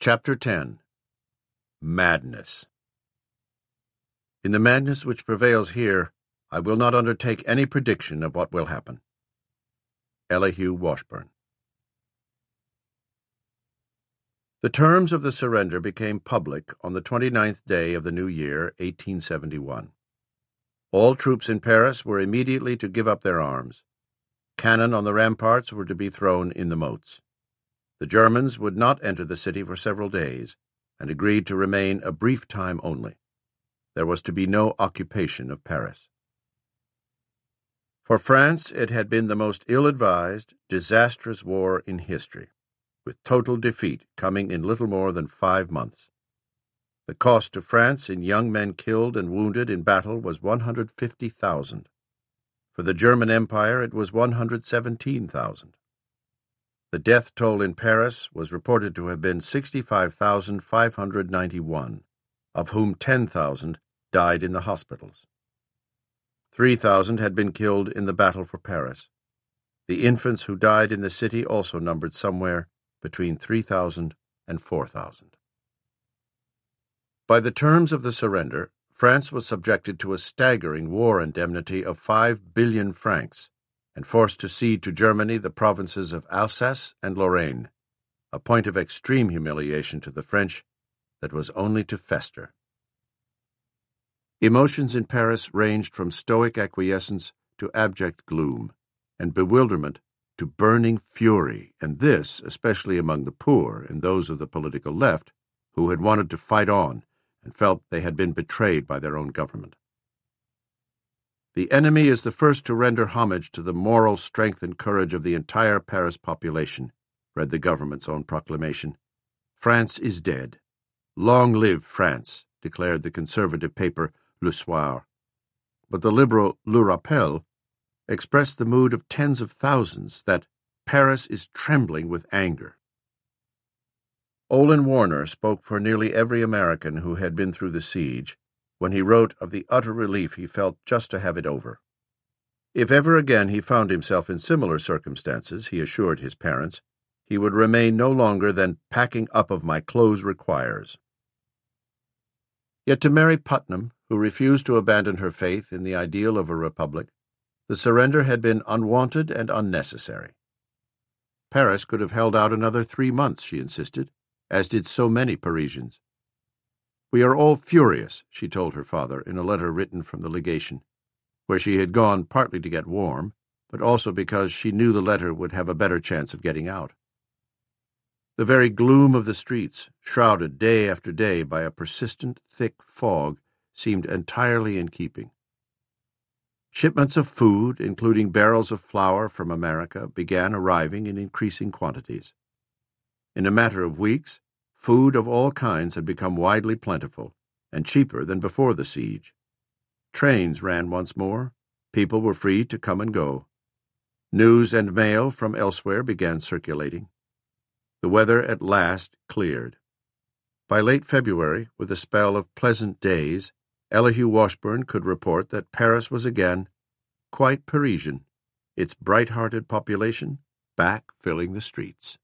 Chapter 10. Madness. In the madness which prevails here, I will not undertake any prediction of what will happen. Elihu Washburn. The terms of the surrender became public on the 29th day of the new year, 1871. All troops in Paris were immediately to give up their arms. Cannon on the ramparts were to be thrown in the moats. The Germans would not enter the city for several days, and agreed to remain a brief time only. There was to be no occupation of Paris. For France, it had been the most ill-advised, disastrous war in history, with total defeat coming in little more than 5 months. The cost to France in young men killed and wounded in battle was 150,000. For the German Empire, it was 117,000. The death toll in Paris was reported to have been 65,591, of whom 10,000 died in the hospitals. 3,000 had been killed in the battle for Paris. The infants who died in the city also numbered somewhere between 3,000 and 4,000. By the terms of the surrender, France was subjected to a staggering war indemnity of 5 billion francs, and forced to cede to Germany the provinces of Alsace and Lorraine, a point of extreme humiliation to the French that was only to fester. Emotions in Paris ranged from stoic acquiescence to abject gloom, and bewilderment to burning fury, and this especially among the poor and those of the political left, who had wanted to fight on and felt they had been betrayed by their own government. The enemy is the first to render homage to the moral strength and courage of the entire Paris population, read the government's own proclamation. France is dead. Long live France, declared the conservative paper Le Soir. But the liberal Le Rappel expressed the mood of tens of thousands that Paris is trembling with anger. Olin Warner spoke for nearly every American who had been through the siege, when he wrote of the utter relief he felt just to have it over. If ever again he found himself in similar circumstances, he assured his parents, he would remain no longer than packing up of my clothes requires. Yet to Mary Putnam, who refused to abandon her faith in the ideal of a republic, the surrender had been unwanted and unnecessary. Paris could have held out another 3 months, she insisted, as did so many Parisians. We are all furious, she told her father in a letter written from the legation, where she had gone partly to get warm, but also because she knew the letter would have a better chance of getting out. The very gloom of the streets, shrouded day after day by a persistent, thick fog, seemed entirely in keeping. Shipments of food, including barrels of flour from America, began arriving in increasing quantities. In a matter of weeks, food of all kinds had become widely plentiful, and cheaper than before the siege. Trains ran once more. People were free to come and go. News and mail from elsewhere began circulating. The weather at last cleared. By late February, with a spell of pleasant days, Elihu Washburn could report that Paris was again quite Parisian, its bright-hearted population back filling the streets.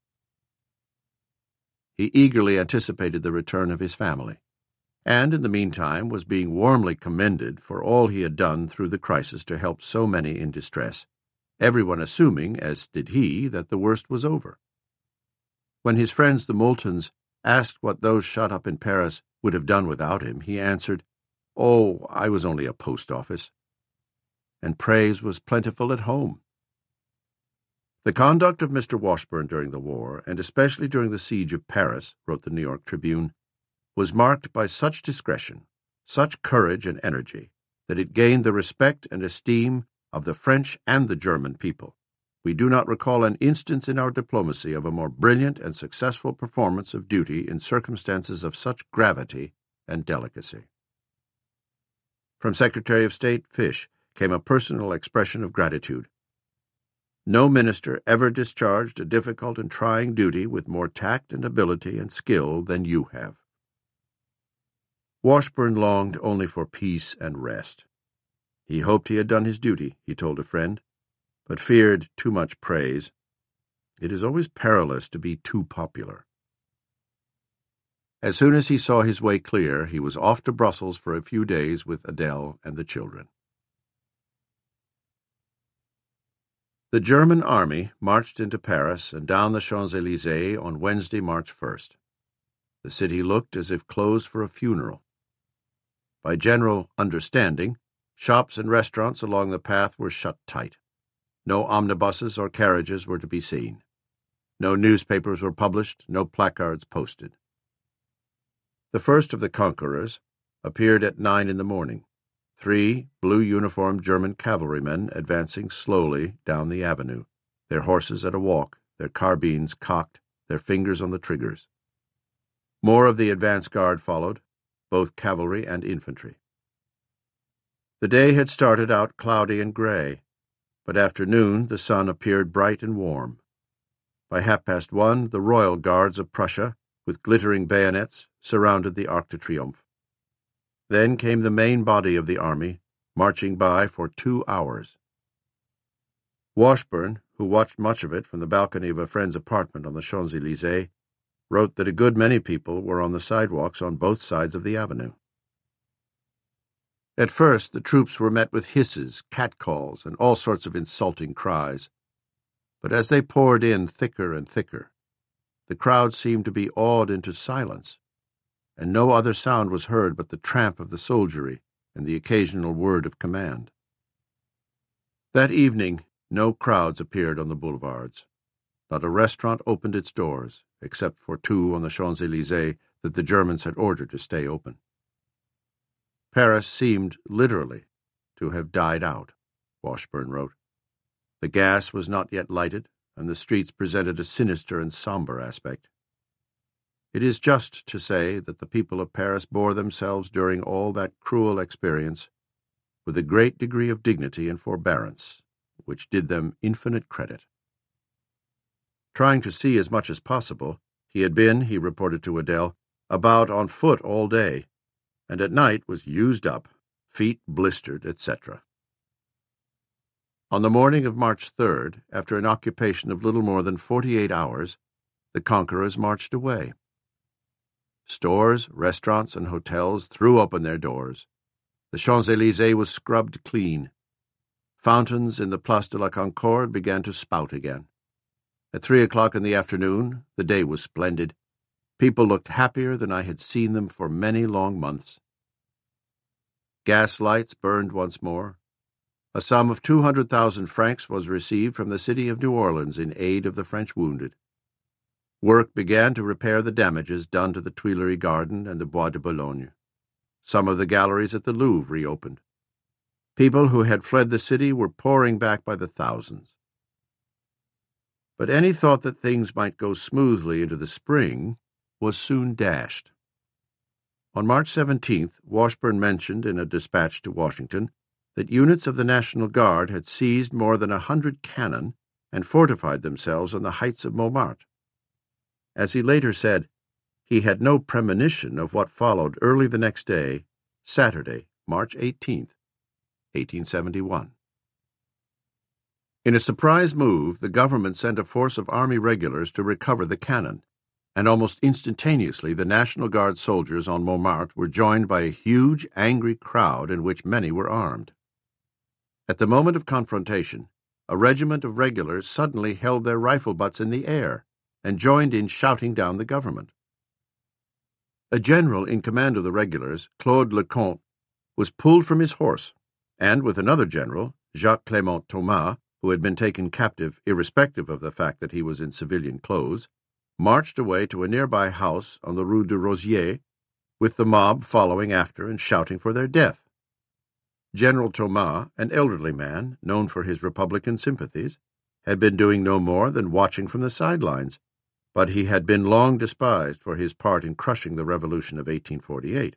He eagerly anticipated the return of his family, and in the meantime was being warmly commended for all he had done through the crisis to help so many in distress, everyone assuming, as did he, that the worst was over. When his friends the Moultons asked what those shut up in Paris would have done without him, he answered, "Oh, I was only a post office." And praise was plentiful at home. The conduct of Mr. Washburn during the war, and especially during the siege of Paris, wrote the New York Tribune, was marked by such discretion, such courage and energy, that it gained the respect and esteem of the French and the German people. We do not recall an instance in our diplomacy of a more brilliant and successful performance of duty in circumstances of such gravity and delicacy. From Secretary of State Fish came a personal expression of gratitude. No minister ever discharged a difficult and trying duty with more tact and ability and skill than you have. Washburn longed only for peace and rest. He hoped he had done his duty, he told a friend, but feared too much praise. It is always perilous to be too popular. As soon as he saw his way clear, he was off to Brussels for a few days with Adele and the children. The German army marched into Paris and down the Champs-Élysées on Wednesday, March 1st. The city looked as if closed for a funeral. By general understanding, shops and restaurants along the path were shut tight. No omnibuses or carriages were to be seen. No newspapers were published, no placards posted. The first of the conquerors appeared at 9 in the morning. 3 blue-uniformed German cavalrymen advancing slowly down the avenue, their horses at a walk, their carbines cocked, their fingers on the triggers. More of the advance guard followed, both cavalry and infantry. The day had started out cloudy and gray, but after noon the sun appeared bright and warm. By 1:30, the Royal Guards of Prussia, with glittering bayonets, surrounded the Arc de Triomphe. Then came the main body of the army, marching by for 2 hours. Washburn, who watched much of it from the balcony of a friend's apartment on the Champs-Élysées, wrote that a good many people were on the sidewalks on both sides of the avenue. At first, the troops were met with hisses, catcalls, and all sorts of insulting cries. But as they poured in thicker and thicker, the crowd seemed to be awed into silence, and no other sound was heard but the tramp of the soldiery and the occasional word of command. That evening, no crowds appeared on the boulevards. Not a restaurant opened its doors, except for 2 on the Champs-Élysées that the Germans had ordered to stay open. Paris seemed, literally, to have died out, Washburn wrote. The gas was not yet lighted, and the streets presented a sinister and somber aspect. It is just to say that the people of Paris bore themselves during all that cruel experience with a great degree of dignity and forbearance, which did them infinite credit. Trying to see as much as possible, he had been, he reported to Adele, about on foot all day, and at night was used up, feet blistered, etc. On the morning of March 3rd, after an occupation of little more than 48 hours, the conquerors marched away. Stores, restaurants, and hotels threw open their doors. The Champs-Élysées was scrubbed clean. Fountains in the Place de la Concorde began to spout again. At 3 o'clock in the afternoon, the day was splendid. People looked happier than I had seen them for many long months. Gas lights burned once more. A sum of 200,000 francs was received from the city of New Orleans in aid of the French wounded. Work began to repair the damages done to the Tuileries Garden and the Bois de Boulogne. Some of the galleries at the Louvre reopened. People who had fled the city were pouring back by the thousands. But any thought that things might go smoothly into the spring was soon dashed. On March 17th, Washburn mentioned in a dispatch to Washington that units of the National Guard had seized more than 100 cannon and fortified themselves on the heights of Montmartre. As he later said, he had no premonition of what followed early the next day, Saturday, March 18th, 1871. In a surprise move, the government sent a force of army regulars to recover the cannon, and almost instantaneously the National Guard soldiers on Montmartre were joined by a huge, angry crowd in which many were armed. At the moment of confrontation, a regiment of regulars suddenly held their rifle butts in the air and joined in shouting down the government. A general in command of the regulars, Claude Lecomte, was pulled from his horse, and with another general, Jacques Clément Thomas, who had been taken captive irrespective of the fact that he was in civilian clothes, marched away to a nearby house on the Rue de Rosiers, with the mob following after and shouting for their death. General Thomas, an elderly man, known for his Republican sympathies, had been doing no more than watching from the sidelines, but he had been long despised for his part in crushing the Revolution of 1848.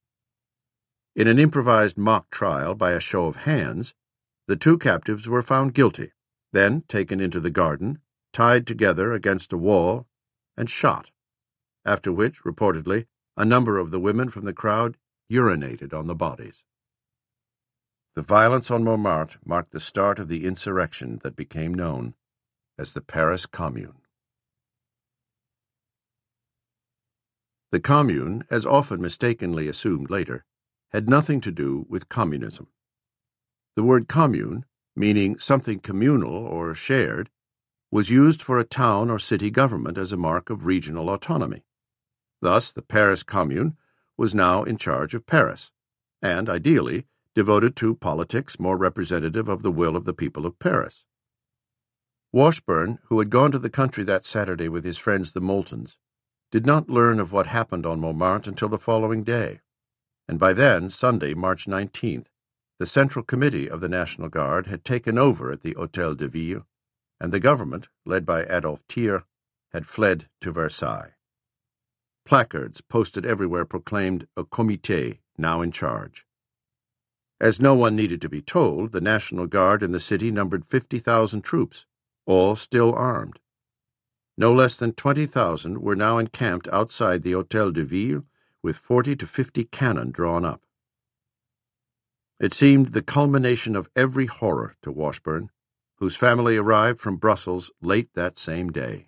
In an improvised mock trial by a show of hands, the 2 captives were found guilty, then taken into the garden, tied together against a wall, and shot, after which, reportedly, a number of the women from the crowd urinated on the bodies. The violence on Montmartre marked the start of the insurrection that became known as the Paris Commune. The Commune, as often mistakenly assumed later, had nothing to do with communism. The word commune, meaning something communal or shared, was used for a town or city government as a mark of regional autonomy. Thus, the Paris Commune was now in charge of Paris, and, ideally, devoted to politics more representative of the will of the people of Paris. Washburn, who had gone to the country that Saturday with his friends the Moultons, did not learn of what happened on Montmartre until the following day, and by then, Sunday, March 19th, the Central Committee of the National Guard had taken over at the Hôtel de Ville, and the government, led by Adolphe Thiers, had fled to Versailles. Placards posted everywhere proclaimed a comité now in charge. As no one needed to be told, the National Guard in the city numbered 50,000 troops, all still armed. No less than 20,000 were now encamped outside the Hôtel de Ville, with 40 to 50 cannon drawn up. It seemed the culmination of every horror to Washburn, whose family arrived from Brussels late that same day.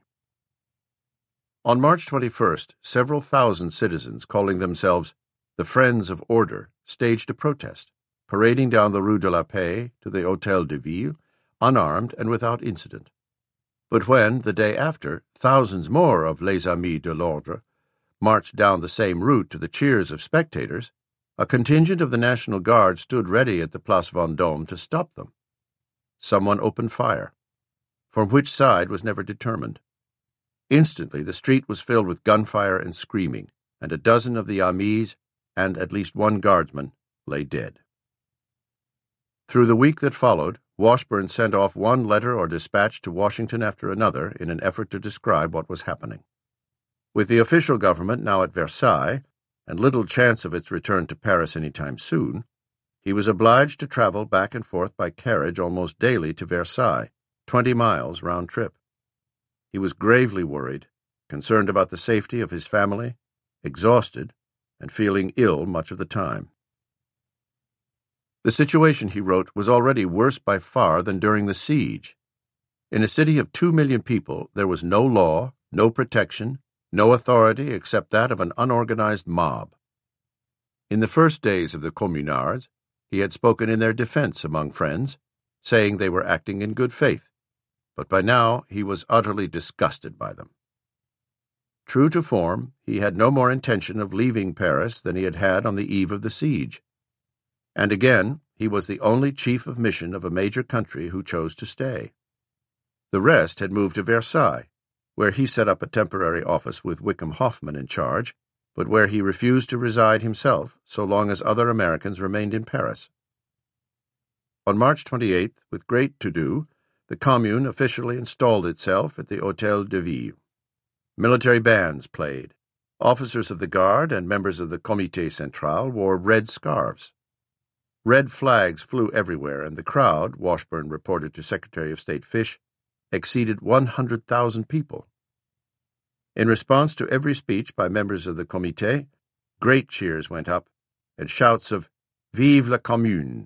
On March 21st, several thousand citizens calling themselves the Friends of Order staged a protest, parading down the Rue de la Paix to the Hôtel de Ville, unarmed and without incident. But when, the day after, thousands more of Les Amis de l'Ordre marched down the same route to the cheers of spectators, a contingent of the National Guard stood ready at the Place Vendôme to stop them. Someone opened fire. From which side was never determined. Instantly the street was filled with gunfire and screaming, and a dozen of the Amis and at least one guardsman lay dead. Through the week that followed, Washburn sent off one letter or dispatch to Washington after another in an effort to describe what was happening. With the official government now at Versailles, and little chance of its return to Paris any time soon, he was obliged to travel back and forth by carriage almost daily to Versailles, 20 miles round trip. He was gravely worried, concerned about the safety of his family, exhausted, and feeling ill much of the time. The situation, he wrote, was already worse by far than during the siege. In a city of 2 million people, there was no law, no protection, no authority except that of an unorganized mob. In the first days of the Communards, he had spoken in their defense among friends, saying they were acting in good faith, but by now he was utterly disgusted by them. True to form, he had no more intention of leaving Paris than he had had on the eve of the siege. And again, he was the only chief of mission of a major country who chose to stay. The rest had moved to Versailles, where he set up a temporary office with Wickham Hoffman in charge, but where he refused to reside himself so long as other Americans remained in Paris. On March 28th, with great to-do, the Commune officially installed itself at the Hôtel de Ville. Military bands played. Officers of the Guard and members of the Comité Central wore red scarves. Red flags flew everywhere, and the crowd, Washburn reported to Secretary of State Fish, exceeded 100,000 people. In response to every speech by members of the Comité, great cheers went up, and shouts of "Vive la Commune!"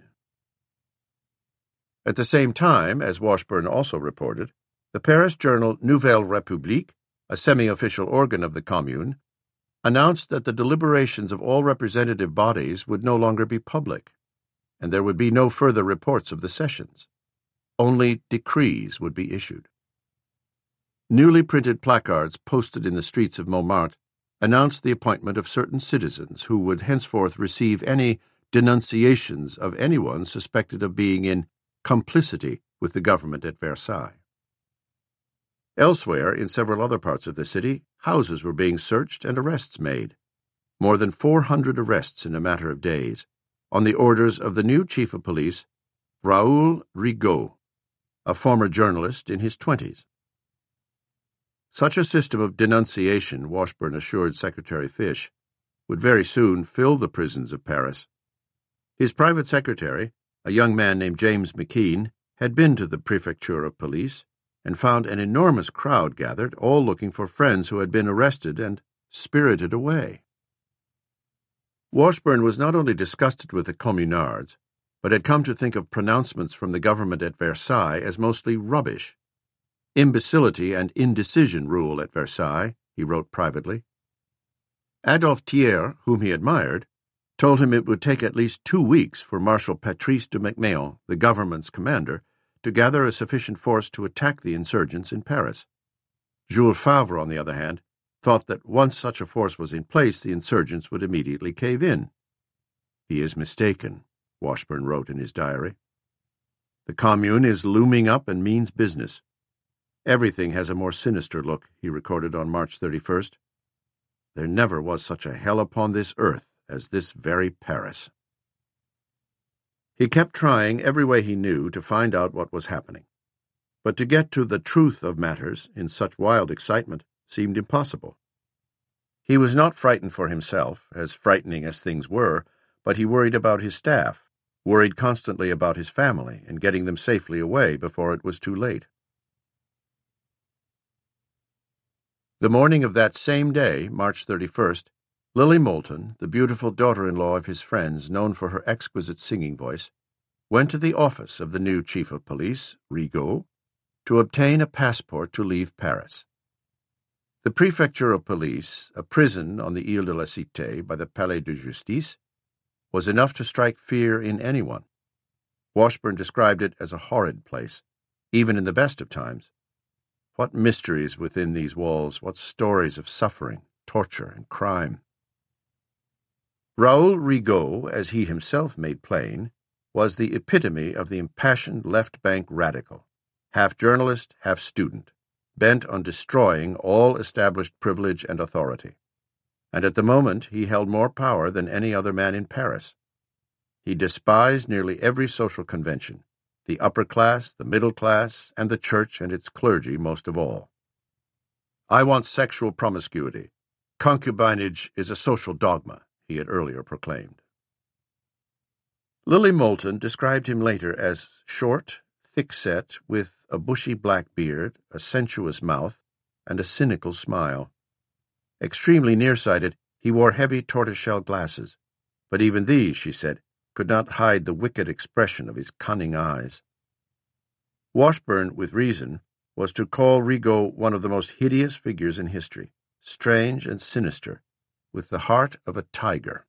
At the same time, as Washburn also reported, the Paris journal Nouvelle République, a semi-official organ of the Commune, announced that the deliberations of all representative bodies would no longer be public, and there would be no further reports of the sessions. Only decrees would be issued. Newly printed placards posted in the streets of Montmartre announced the appointment of certain citizens who would henceforth receive any denunciations of anyone suspected of being in complicity with the government at Versailles. Elsewhere, in several other parts of the city, houses were being searched and arrests made. More than 400 arrests in a matter of days, on the orders of the new chief of police, Raoul Rigaud, a former journalist in his 20s. Such a system of denunciation, Washburn assured Secretary Fish, would very soon fill the prisons of Paris. His private secretary, a young man named James McKean, had been to the Prefecture of Police and found an enormous crowd gathered, all looking for friends who had been arrested and spirited away. Washburn was not only disgusted with the Communards, but had come to think of pronouncements from the government at Versailles as mostly rubbish. Imbecility and indecision rule at Versailles, he wrote privately. Adolphe Thiers, whom he admired, told him it would take at least 2 weeks for Marshal Patrice de MacMahon, the government's commander, to gather a sufficient force to attack the insurgents in Paris. Jules Favre, on the other hand, thought that once such a force was in place, the insurgents would immediately cave in. "He is mistaken," Washburn wrote in his diary. "The Commune is looming up and means business. Everything has a more sinister look," he recorded on March 31st. "There never was such a hell upon this earth as this very Paris." He kept trying every way he knew to find out what was happening. But to get to the truth of matters in such wild excitement seemed impossible. He was not frightened for himself, as frightening as things were, but he worried about his staff, worried constantly about his family and getting them safely away before it was too late. The morning of that same day, March 31st, Lily Moulton, the beautiful daughter-in-law of his friends known for her exquisite singing voice, went to the office of the new chief of police, Rigaud, to obtain a passport to leave Paris. The prefecture of police, a prison on the Ile de la Cité by the Palais de Justice, was enough to strike fear in anyone. Washburn described it as a horrid place, even in the best of times. What mysteries within these walls, what stories of suffering, torture, and crime. Raoul Rigaud, as he himself made plain, was the epitome of the impassioned left-bank radical, half journalist, half student, bent on destroying all established privilege and authority. And at the moment he held more power than any other man in Paris. He despised nearly every social convention, the upper class, the middle class, and the church and its clergy most of all. "I want sexual promiscuity. Concubinage is a social dogma," he had earlier proclaimed. Lily Moulton described him later as short, thick-set, with a bushy black beard, a sensuous mouth, and a cynical smile. Extremely nearsighted, he wore heavy tortoiseshell glasses, but even these, she said, could not hide the wicked expression of his cunning eyes. Washburn, with reason, was to call Rigaud one of the most hideous figures in history, strange and sinister, with the heart of a tiger.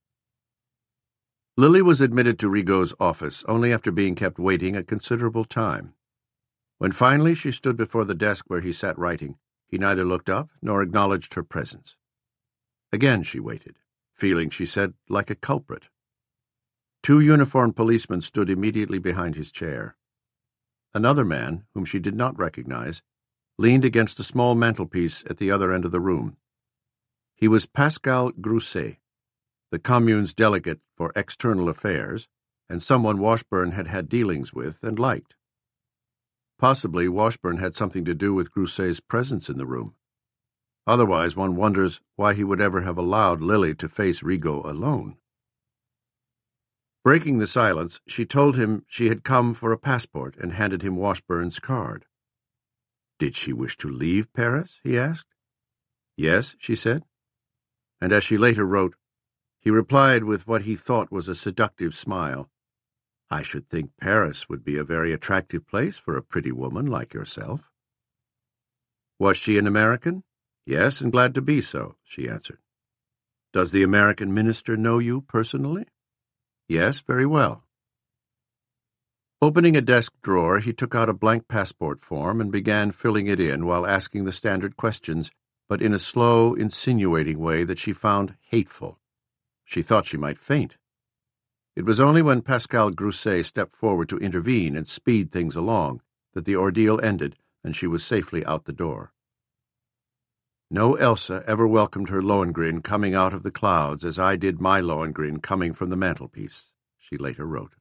Lily was admitted to Rigaud's office only after being kept waiting a considerable time. When finally she stood before the desk where he sat writing, he neither looked up nor acknowledged her presence. Again she waited, feeling, she said, like a culprit. 2 uniformed policemen stood immediately behind his chair. Another man, whom she did not recognize, leaned against a small mantelpiece at the other end of the room. He was Pascal Grousset, the Commune's delegate for external affairs, and someone Washburn had had dealings with and liked. Possibly Washburn had something to do with Grousset's presence in the room. Otherwise, one wonders why he would ever have allowed Lily to face Rigaud alone. Breaking the silence, she told him she had come for a passport and handed him Washburn's card. "Did she wish to leave Paris?" he asked. "Yes," she said. And as she later wrote, he replied with what he thought was a seductive smile, "I should think Paris would be a very attractive place for a pretty woman like yourself." Was she an American? "Yes, and glad to be so," she answered. "Does the American minister know you personally?" "Yes, very well." Opening a desk drawer, he took out a blank passport form and began filling it in while asking the standard questions, but in a slow, insinuating way that she found hateful. She thought she might faint. It was only when Pascal Grousset stepped forward to intervene and speed things along that the ordeal ended and she was safely out the door. No Elsa ever welcomed her Lohengrin coming out of the clouds as I did my Lohengrin coming from the mantelpiece, she later wrote.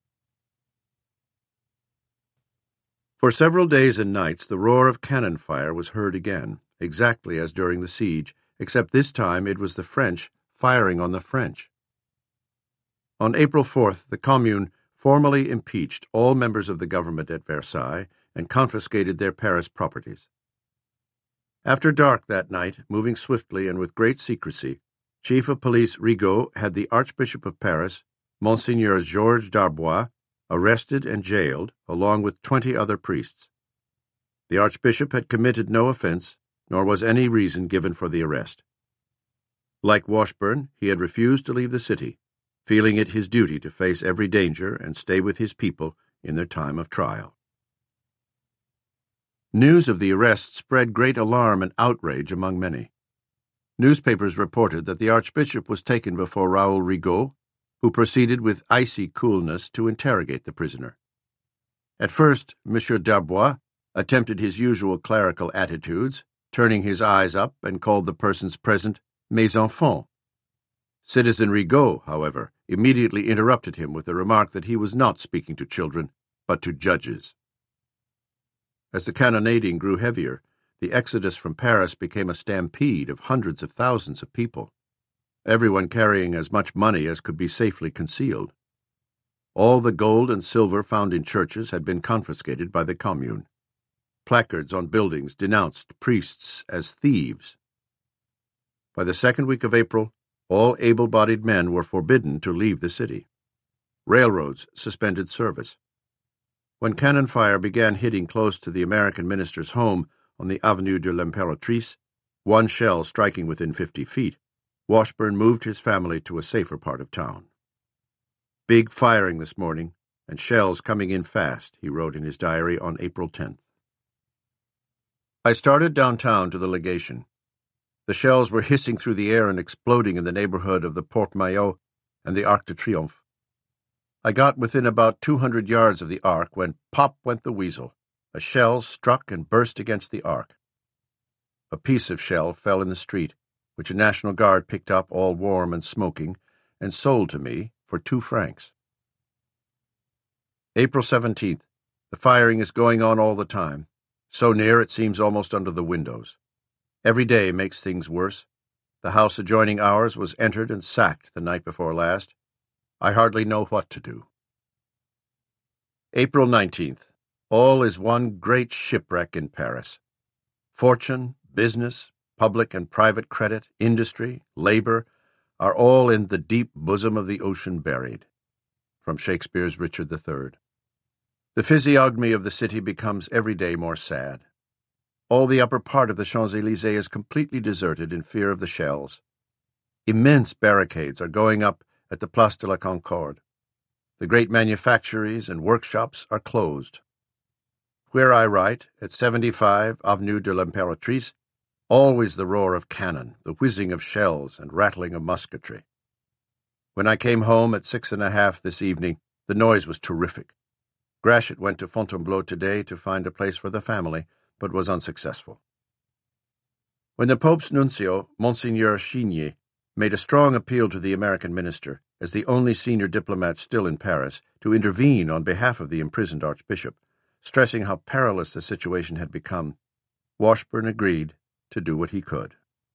For several days and nights the roar of cannon fire was heard again, exactly as during the siege, except this time it was the French firing on the French. On April 4th, the Commune formally impeached all members of the government at Versailles and confiscated their Paris properties. After dark that night, moving swiftly and with great secrecy, Chief of Police Rigaud had the Archbishop of Paris, Monseigneur Georges Darbois, arrested and jailed, along with 20 other priests. The Archbishop had committed no offense, nor was any reason given for the arrest. Like Washburn, he had refused to leave the city, feeling it his duty to face every danger and stay with his people in their time of trial. News of the arrest spread great alarm and outrage among many. Newspapers reported that the Archbishop was taken before Raoul Rigaud, who proceeded with icy coolness to interrogate the prisoner. At first, Monsieur Darbois attempted his usual clerical attitudes, turning his eyes up, and called the persons present mes enfants. Citizen Rigaud, however, immediately interrupted him with the remark that he was not speaking to children, but to judges. As the cannonading grew heavier, the exodus from Paris became a stampede of hundreds of thousands of people, everyone carrying as much money as could be safely concealed. All the gold and silver found in churches had been confiscated by the Commune. Placards on buildings denounced priests as thieves. By the second week of April, all able-bodied men were forbidden to leave the city. Railroads suspended service. When cannon fire began hitting close to the American minister's home on the Avenue de l'Impératrice, one shell striking within 50 feet, Washburn moved his family to a safer part of town. "Big firing this morning, and shells coming in fast," he wrote in his diary on April 10th. I started downtown to the legation. The shells were hissing through the air and exploding in the neighborhood of the Porte Maillot and the Arc de Triomphe. I got within about 200 yards of the Arc when pop went the weasel. A shell struck and burst against the Arc. A piece of shell fell in the street, which a National Guard picked up all warm and smoking and sold to me for 2 francs. April 17th. The firing is going on all the time. So near it seems almost under the windows. Every day makes things worse. The house adjoining ours was entered and sacked the night before last. I hardly know what to do. April 19th. All is one great shipwreck in Paris. Fortune, business, public and private credit, industry, labor, are all in the deep bosom of the ocean buried. From Shakespeare's Richard III. The physiognomy of the city becomes every day more sad. All the upper part of the Champs-Élysées is completely deserted in fear of the shells. Immense barricades are going up at the Place de la Concorde. The great manufactories and workshops are closed. Where I write, at 75 Avenue de l'Impératrice, always the roar of cannon, the whizzing of shells, and rattling of musketry. When I came home at 6:30 this evening, the noise was terrific. Gratiot went to Fontainebleau today to find a place for the family, but was unsuccessful. When the Pope's nuncio, Monseigneur Chigny, made a strong appeal to the American minister, as the only senior diplomat still in Paris, to intervene on behalf of the imprisoned Archbishop, stressing how perilous the situation had become, Washburn agreed to do what he could.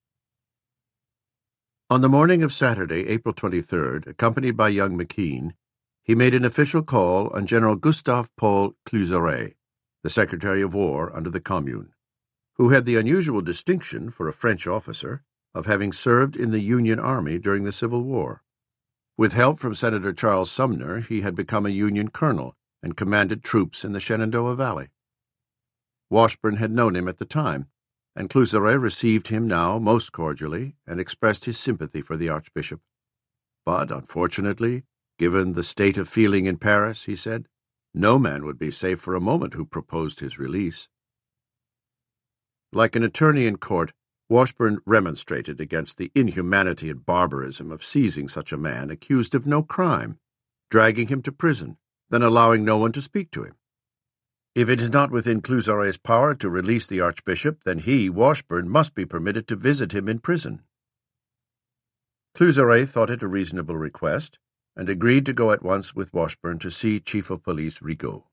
On the morning of Saturday, April 23rd, accompanied by young McKean, he made an official call on General Gustave Paul Cluseret, the Secretary of War under the Commune, who had the unusual distinction for a French officer of having served in the Union Army during the Civil War. With help from Senator Charles Sumner, he had become a Union colonel and commanded troops in the Shenandoah Valley. Washburn had known him at the time, and Cluseret received him now most cordially and expressed his sympathy for the Archbishop. But, unfortunately, given the state of feeling in Paris, he said, no man would be safe for a moment who proposed his release. Like an attorney in court, Washburn remonstrated against the inhumanity and barbarism of seizing such a man accused of no crime, dragging him to prison, then allowing no one to speak to him. If it is not within Cluseret's power to release the Archbishop, then he, Washburn, must be permitted to visit him in prison. Cluseret thought it a reasonable request, and agreed to go at once with Washburn to see Chief of Police Rigaud.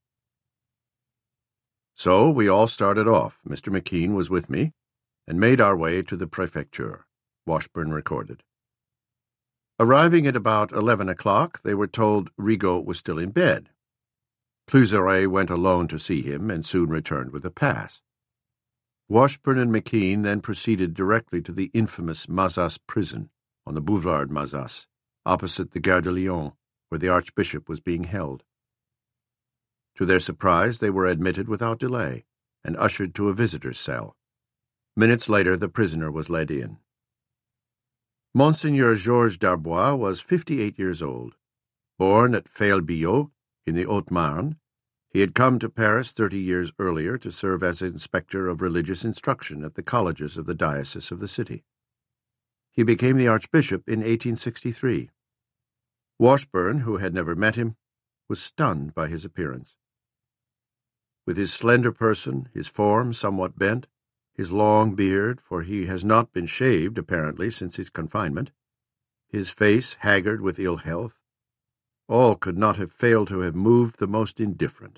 So we all started off. Mr. McKean was with me, and made our way to the prefecture, Washburn recorded. Arriving at about 11 o'clock, they were told Rigaud was still in bed. Cluseret went alone to see him and soon returned with a pass. Washburn and McKean then proceeded directly to the infamous Mazas prison on the Boulevard Mazas, opposite the Gare de Lyon, where the Archbishop was being held. To their surprise, they were admitted without delay and ushered to a visitor's cell. Minutes later, the prisoner was led in. Monseigneur Georges Darbois was 58 years old. Born at Failbillot in the Haute-Marne, he had come to Paris 30 years earlier to serve as inspector of religious instruction at the colleges of the diocese of the city. He became the archbishop in 1863. Washburn, who had never met him, was stunned by his appearance. With his slender person, his form somewhat bent, his long beard, for he has not been shaved, apparently, since his confinement, his face haggard with ill health, all could not have failed to have moved the most indifferent.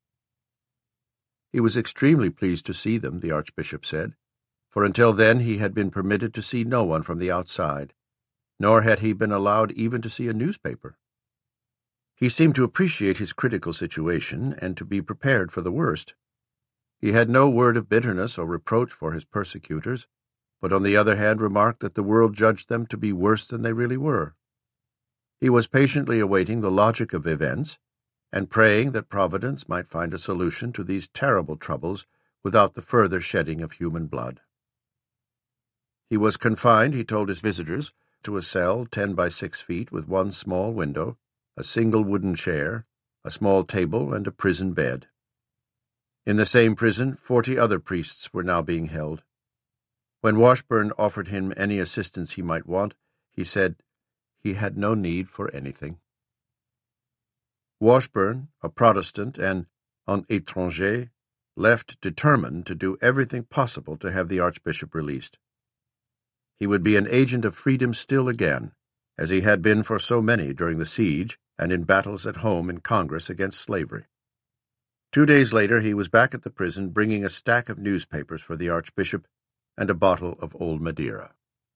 He was extremely pleased to see them, the archbishop said, for until then he had been permitted to see no one from the outside, nor had he been allowed even to see a newspaper. He seemed to appreciate his critical situation and to be prepared for the worst. He had no word of bitterness or reproach for his persecutors, but on the other hand remarked that the world judged them to be worse than they really were. He was patiently awaiting the logic of events and praying that Providence might find a solution to these terrible troubles without the further shedding of human blood. He was confined, he told his visitors, to a cell 10 by 6 feet with one small window, a single wooden chair, a small table, and a prison bed. In the same prison, 40 other priests were now being held. When Washburn offered him any assistance he might want, he said he had no need for anything. Washburn, a Protestant and un étranger, left determined to do everything possible to have the archbishop released. He would be an agent of freedom still again, as he had been for so many during the siege and in battles at home in Congress against slavery. 2 days later he was back at the prison bringing a stack of newspapers for the archbishop and a bottle of old Madeira.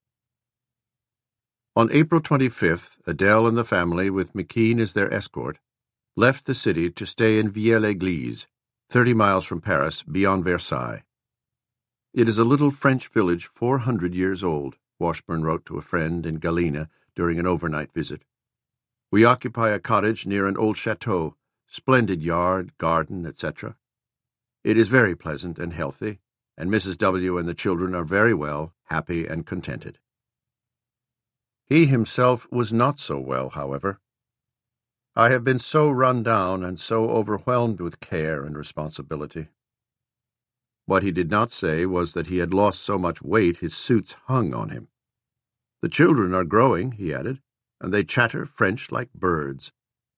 On April 25th, Adele and the family, with McKean as their escort, left the city to stay in Vieille-Église, 30 miles from Paris, beyond Versailles. It is a little French village 400 years old, Washburn wrote to a friend in Galena during an overnight visit. We occupy a cottage near an old chateau, splendid yard, garden, etc. It is very pleasant and healthy, and Mrs. W. and the children are very well, happy, and contented. He himself was not so well, however. I have been so run down and so overwhelmed with care and responsibility. What he did not say was that he had lost so much weight his suits hung on him. The children are growing, he added, and they chatter French like birds.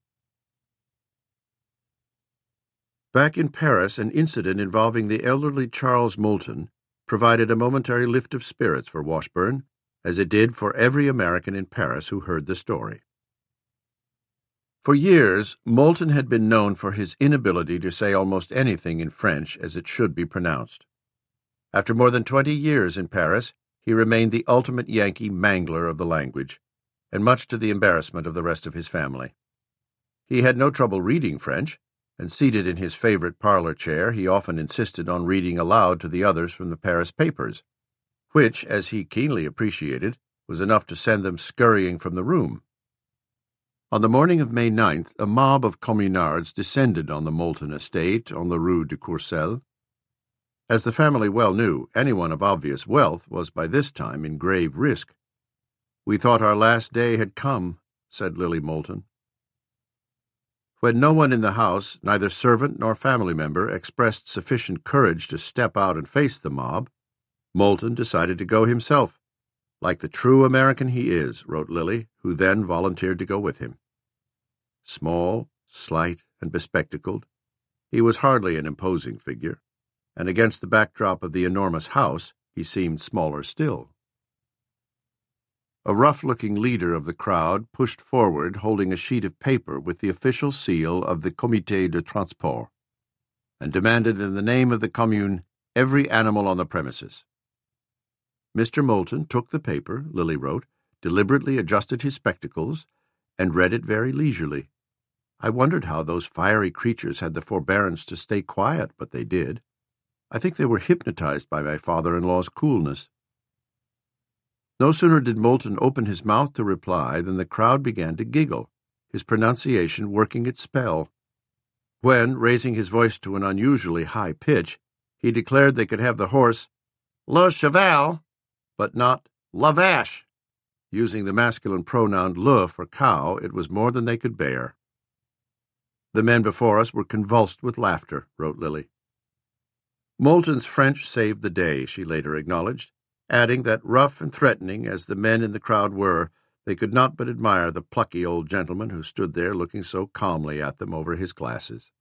Back in Paris, an incident involving the elderly Charles Moulton provided a momentary lift of spirits for Washburn, as it did for every American in Paris who heard the story. For years, Moulton had been known for his inability to say almost anything in French as it should be pronounced. After more than 20 years in Paris, he remained the ultimate Yankee mangler of the language, and much to the embarrassment of the rest of his family. He had no trouble reading French, and seated in his favorite parlor chair, he often insisted on reading aloud to the others from the Paris papers, which, as he keenly appreciated, was enough to send them scurrying from the room. On the morning of May 9th, a mob of communards descended on the Moulton estate on the Rue de Courcelles. As the family well knew, anyone of obvious wealth was by this time in grave risk. "We thought our last day had come," said Lily Moulton. When no one in the house, neither servant nor family member, expressed sufficient courage to step out and face the mob, Moulton decided to go himself. "Like the true American he is," wrote Lily, who then volunteered to go with him. Small, slight, and bespectacled, he was hardly an imposing figure, and against the backdrop of the enormous house he seemed smaller still. A rough-looking leader of the crowd pushed forward holding a sheet of paper with the official seal of the Comité de Transport, and demanded in the name of the commune every animal on the premises. Mr. Moulton took the paper, Lily wrote, deliberately adjusted his spectacles, and read it very leisurely. I wondered how those fiery creatures had the forbearance to stay quiet, but they did. I think they were hypnotized by my father-in-law's coolness. No sooner did Moulton open his mouth to reply than the crowd began to giggle, his pronunciation working its spell. When, raising his voice to an unusually high pitch, he declared they could have the horse Le Cheval, but not La Vache. using the masculine pronoun le for cow, it was more than they could bear. The men before us were convulsed with laughter, wrote Lily. Moulton's French saved the day, she later acknowledged, adding that rough and threatening as the men in the crowd were, they could not but admire the plucky old gentleman who stood there looking so calmly at them over his glasses.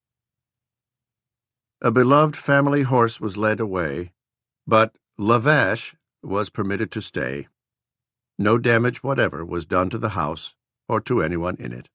A beloved family horse was led away, but La Vache was permitted to stay. No damage whatever was done to the house or to anyone in it.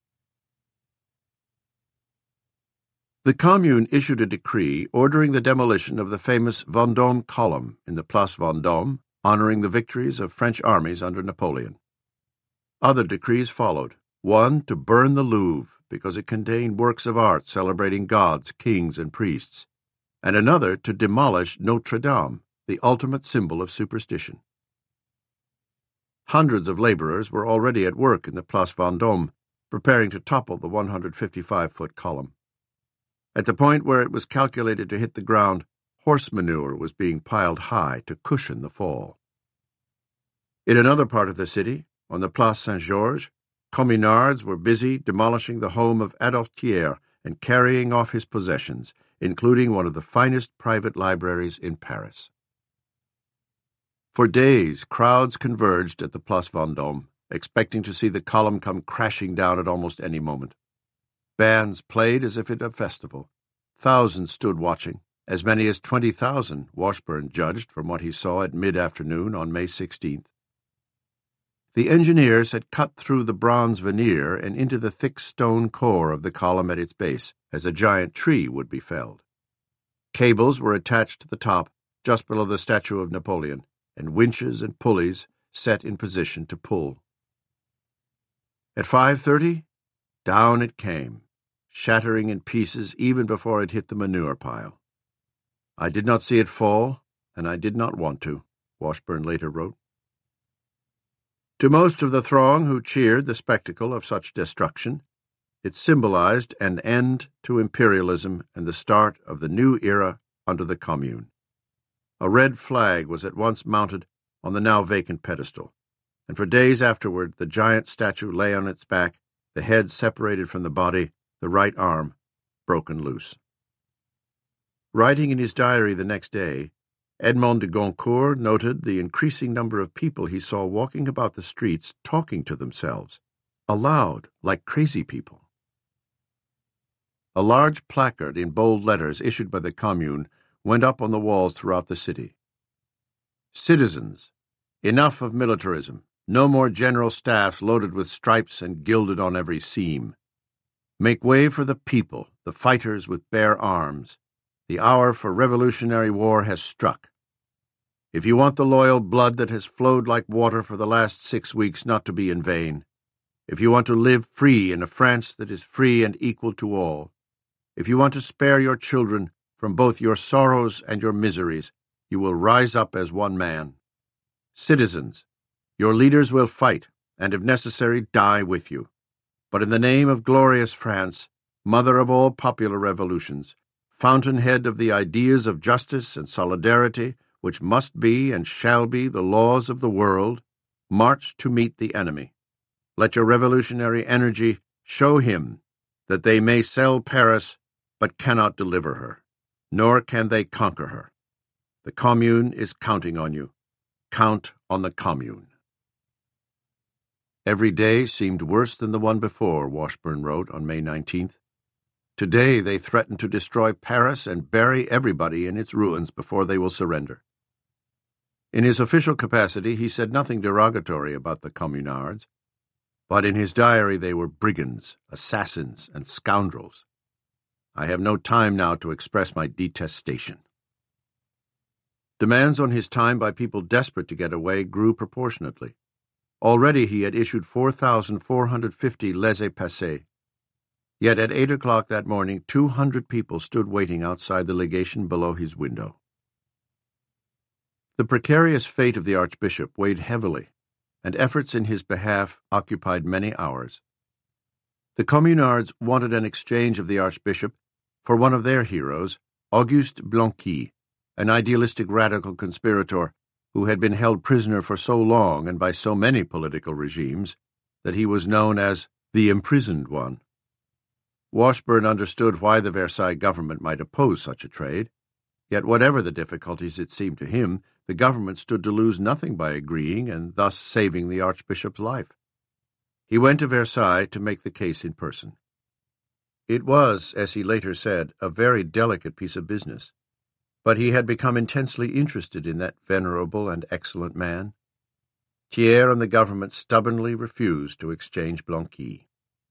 The Commune issued a decree ordering the demolition of the famous Vendôme column in the Place Vendôme, honoring the victories of French armies under Napoleon. Other decrees followed. One, to burn the Louvre, because it contained works of art celebrating gods, kings, and priests, and another to demolish Notre Dame, the ultimate symbol of superstition. Hundreds of laborers were already at work in the Place Vendôme, preparing to topple the 155-foot column. At the point where it was calculated to hit the ground, horse manure was being piled high to cushion the fall. In another part of the city, on the Place Saint-Georges, communards were busy demolishing the home of Adolphe Thiers and carrying off his possessions, including one of the finest private libraries in Paris. For days, crowds converged at the Place Vendôme, expecting to see the column come crashing down at almost any moment. Bands played as if at a festival. Thousands stood watching, as many as 20,000, Washburn judged from what he saw at mid-afternoon on May 16th. The engineers had cut through the bronze veneer and into the thick stone core of the column at its base, as a giant tree would be felled. Cables were attached to the top, just below the statue of Napoleon, and winches and pulleys set in position to pull. At 5:30, down it came, shattering in pieces even before it hit the manure pile. I did not see it fall, and I did not want to, Washburn later wrote. To most of the throng who cheered the spectacle of such destruction, it symbolized an end to imperialism and the start of the new era under the Commune. A red flag was at once mounted on the now vacant pedestal, and for days afterward the giant statue lay on its back, the head separated from the body, the right arm broken loose. Writing in his diary the next day, Edmond de Goncourt noted the increasing number of people he saw walking about the streets talking to themselves, aloud, like crazy people. A large placard in bold letters issued by the Commune went up on the walls throughout the city. Citizens, enough of militarism, no more general staffs loaded with stripes and gilded on every seam. Make way for the people, the fighters with bare arms. The hour for revolutionary war has struck. If you want the loyal blood that has flowed like water for the last 6 weeks not to be in vain, if you want to live free in a France that is free and equal to all, if you want to spare your children from both your sorrows and your miseries, you will rise up as one man. Citizens, your leaders will fight, and if necessary, die with you. But in the name of glorious France, mother of all popular revolutions, fountainhead of the ideas of justice and solidarity, which must be and shall be the laws of the world, march to meet the enemy. Let your revolutionary energy show him that they may sell Paris, but cannot deliver her, nor can they conquer her. The Commune is counting on you. Count on the Commune. Every day seemed worse than the one before, Washburn wrote on May 19th. Today they threaten to destroy Paris and bury everybody in its ruins before they will surrender. In his official capacity, he said nothing derogatory about the communards, but in his diary they were brigands, assassins, and scoundrels. I have no time now to express my detestation. Demands on his time by people desperate to get away grew proportionately. Already he had issued 4,450 laissez-passer. Yet at 8 o'clock that morning 200 people stood waiting outside the legation below his window. The precarious fate of the Archbishop weighed heavily, and efforts in his behalf occupied many hours. The communards wanted an exchange of the Archbishop for one of their heroes, Auguste Blanqui, an idealistic radical conspirator who had been held prisoner for so long and by so many political regimes that he was known as the imprisoned one. Washburn understood why the Versailles government might oppose such a trade, yet whatever the difficulties it seemed to him, the government stood to lose nothing by agreeing and thus saving the Archbishop's life. He went to Versailles to make the case in person. It was, as he later said, a very delicate piece of business, but he had become intensely interested in that venerable and excellent man. Thiers and the government stubbornly refused to exchange Blanqui.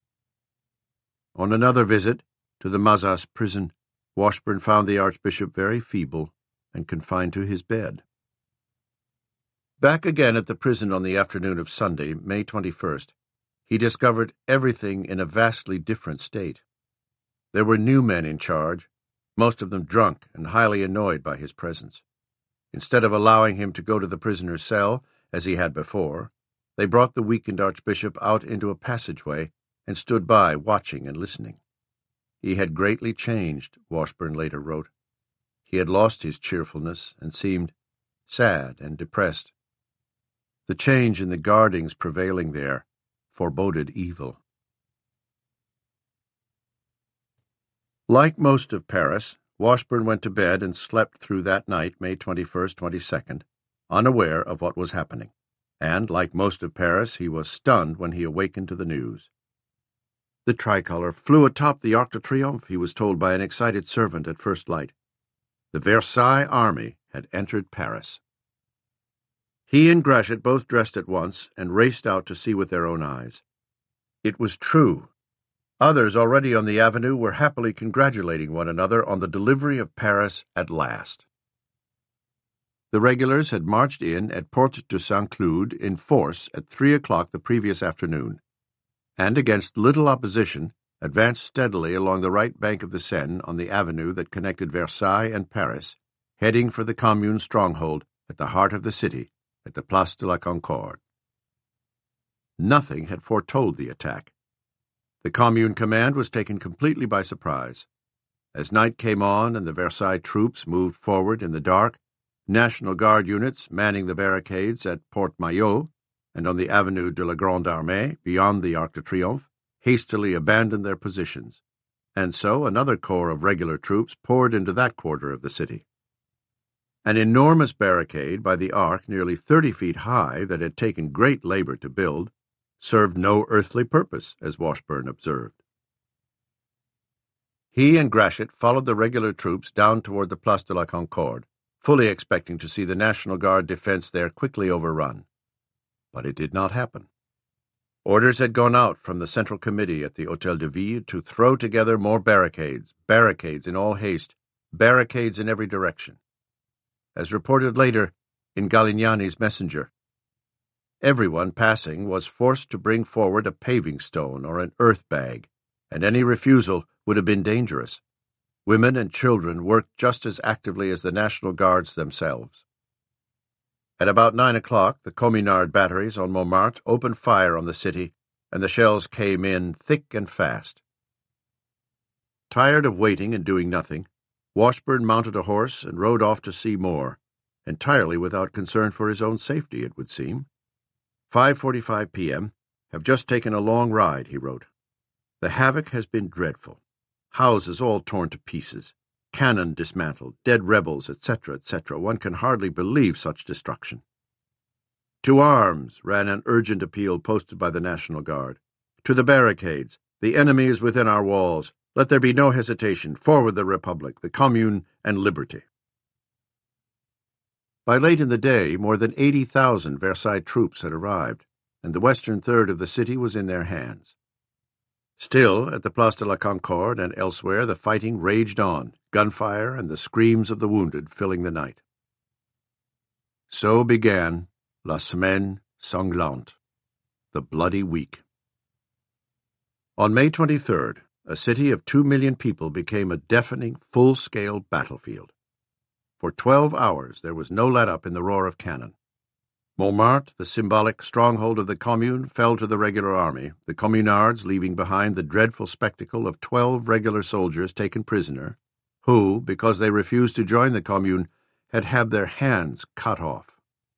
On another visit to the Mazas prison, Washburn found the Archbishop very feeble and confined to his bed. Back again at the prison on the afternoon of Sunday, May 21st, he discovered everything in a vastly different state. There were new men in charge, most of them drunk and highly annoyed by his presence. Instead of allowing him to go to the prisoner's cell, as he had before, they brought the weakened Archbishop out into a passageway and stood by, watching and listening. He had greatly changed, Washburn later wrote. He had lost his cheerfulness and seemed sad and depressed. The change in the guardings prevailing there foreboded evil. Like most of Paris, Washburn went to bed and slept through that night, May 21st, 22nd, unaware of what was happening, and, like most of Paris, he was stunned when he awakened to the news. The tricolour flew atop the Arc de Triomphe, he was told by an excited servant at first light. The Versailles army had entered Paris. He and Gratiot both dressed at once and raced out to see with their own eyes. It was true. Others already on the avenue were happily congratulating one another on the delivery of Paris at last. The regulars had marched in at Porte de Saint-Cloud in force at 3 o'clock the previous afternoon, and against little opposition advanced steadily along the right bank of the Seine on the avenue that connected Versailles and Paris, heading for the Commune stronghold at the heart of the city, at the Place de la Concorde. Nothing had foretold the attack. The Commune command was taken completely by surprise. As night came on and the Versailles troops moved forward in the dark, National Guard units manning the barricades at Porte Maillot and on the Avenue de la Grande Armée beyond the Arc de Triomphe hastily abandoned their positions, and so another corps of regular troops poured into that quarter of the city. An enormous barricade by the Arc, nearly 30 feet high, that had taken great labor to build, served no earthly purpose, as Washburn observed. He and Gratiot followed the regular troops down toward the Place de la Concorde, fully expecting to see the National Guard defense there quickly overrun. But it did not happen. Orders had gone out from the Central Committee at the Hôtel de Ville to throw together more barricades in all haste, barricades in every direction. As reported later in Galignani's Messenger, everyone passing was forced to bring forward a paving stone or an earth bag, and any refusal would have been dangerous. Women and children worked just as actively as the National Guards themselves. At about 9 o'clock, the Communard batteries on Montmartre opened fire on the city, and the shells came in thick and fast. Tired of waiting and doing nothing, Washburn mounted a horse and rode off to see more, entirely without concern for his own safety, it would seem. 5:45 p.m. Have just taken a long ride, he wrote. The havoc has been dreadful. Houses all torn to pieces, cannon dismantled, dead rebels, etc., etc. One can hardly believe such destruction. To arms, ran an urgent appeal posted by the National Guard. To the barricades. The enemy is within our walls. Let there be no hesitation. Forward the Republic, the Commune, and liberty. By late in the day, more than 80,000 Versailles troops had arrived, and the western third of the city was in their hands. Still, at the Place de la Concorde and elsewhere, the fighting raged on, gunfire and the screams of the wounded filling the night. So began La Semaine Sanglante, the bloody week. On May 23rd, a city of 2 million people became a deafening, full-scale battlefield. For 12 hours there was no let-up in the roar of cannon. Montmartre, the symbolic stronghold of the Commune, fell to the regular army, the Communards leaving behind the dreadful spectacle of 12 regular soldiers taken prisoner, who, because they refused to join the Commune, had their hands cut off.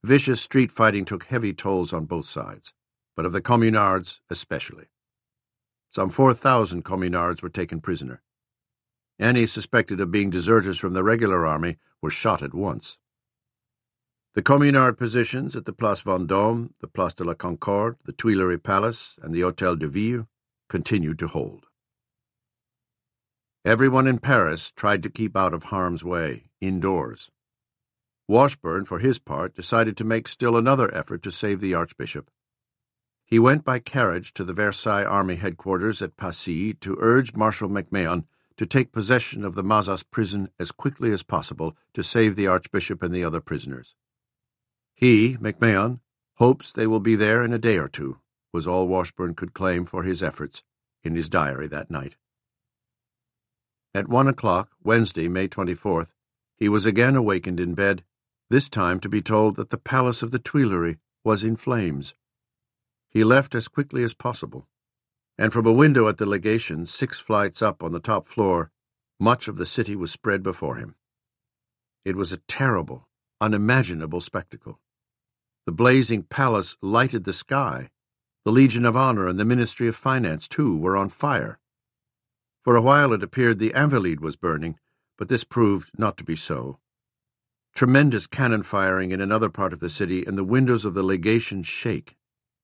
Vicious street fighting took heavy tolls on both sides, but of the communards especially. Some 4,000 communards were taken prisoner. Any suspected of being deserters from the regular army were shot at once. The communard positions at the Place Vendôme, the Place de la Concorde, the Tuileries Palace, and the Hôtel de Ville continued to hold. Everyone in Paris tried to keep out of harm's way, indoors. Washburn, for his part, decided to make still another effort to save the Archbishop. He went by carriage to the Versailles Army headquarters at Passy to urge Marshal MacMahon to take possession of the Mazas prison as quickly as possible to save the Archbishop and the other prisoners. He, MacMahon, hopes they will be there in a day or two, was all Washburn could claim for his efforts in his diary that night. At 1 o'clock, Wednesday, May 24th, he was again awakened in bed, this time to be told that the palace of the Tuileries was in flames. He left as quickly as possible, and from a window at the legation 6 flights up on the top floor, much of the city was spread before him. It was a terrible, unimaginable spectacle. The blazing palace lighted the sky. The Legion of Honor and the Ministry of Finance, too, were on fire. For a while it appeared the Invalides was burning, but this proved not to be so. Tremendous cannon firing in another part of the city, and the windows of the legation shake.